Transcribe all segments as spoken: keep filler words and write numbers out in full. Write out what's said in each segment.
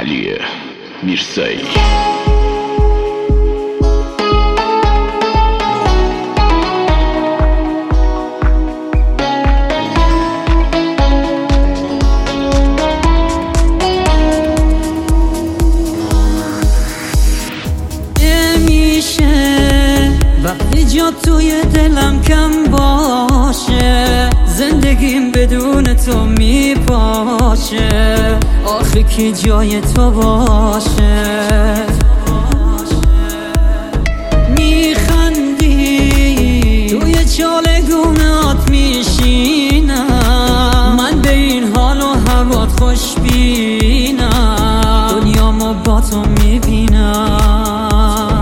علی میرزایی. وقتی جا توی دلم کم باشه، زندگیم بدون تو میپاشه. آخه کی جای تو باشه؟ میخندی توی چالگونات میشینم، من به این حال و هوات خوش بینم، دنیامو با تو میبینم.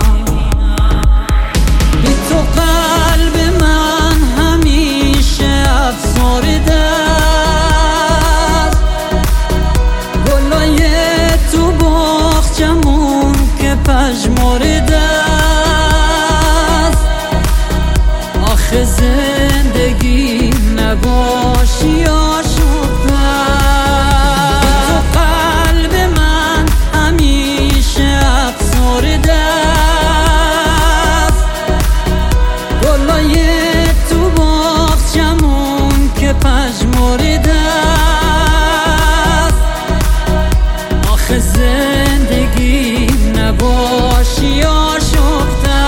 پژمرده است آخه زندگی نباشی آشفته. تو قلب من همیشه افسرده است، گلای تو باغچمون که پژمرده است آخه زندگی نباشی آشفته.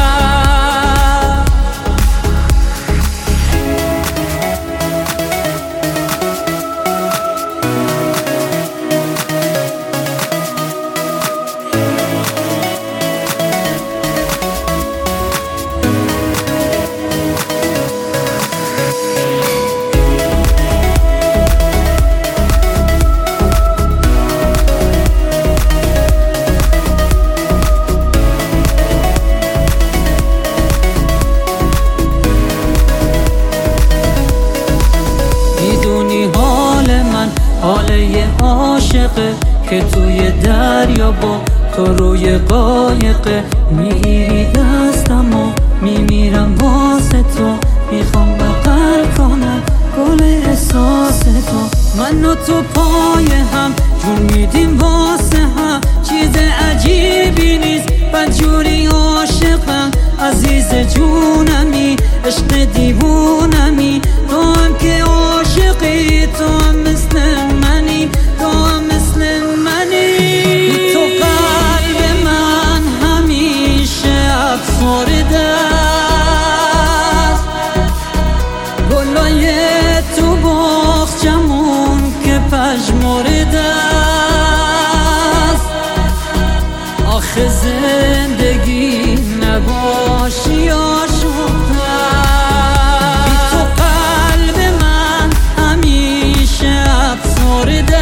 حال یه عاشقه که توی دریا با تو روی قایقه، میگیری دستم و میمیرم واسه تو، میخوام بغل کنم گل احساس تو. من و تو پای هم جون میدیم واسه هم، چیز عجیبی نیست بدجوری عاشقم. عزیز جونمی عشق دیوونمی، تو هم که عاشقی تو هم مثل منی، تو هم مثل منی. تو قلب من همیشه افسرده است، گلای تو باغچمون که پژمرده است آخه زندگی نباشی آشفته. تو قلب من همیشه افسرده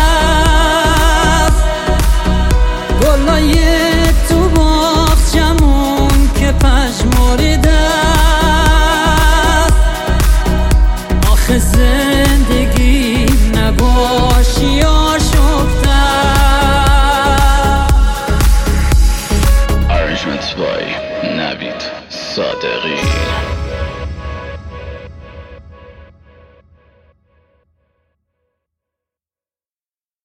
است، گلای تو باغچمون که پژمرده است آخه زندگی نباشی آشفته. Arrangements by نوید صادقی.